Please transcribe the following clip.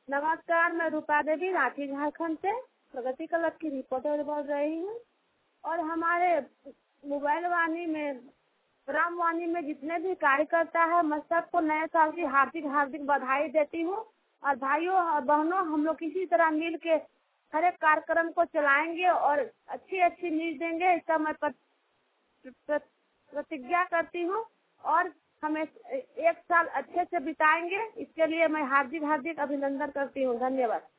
नमस्कार, मैं रूपा देवी रांची झारखंड से प्रगति क्लब की रिपोर्टर बोल रही हूँ। और हमारे मोबाइल वाणी में, रामवाणी में जितने भी कार्यकर्ता है, मैं सबको नए साल की हार्दिक हार्दिक बधाई देती हूँ। और भाइयों और बहनों, हम लोग किसी तरह मिल के हर एक कार्यक्रम को चलाएंगे और अच्छी अच्छी न्यूज देंगे, इसका मैं प्रतिज्ञा करती हूँ। और हमें एक साल अच्छे से बिताएंगे, इसके लिए मैं हार्दिक हार्दिक अभिनंदन करती हूँ। धन्यवाद।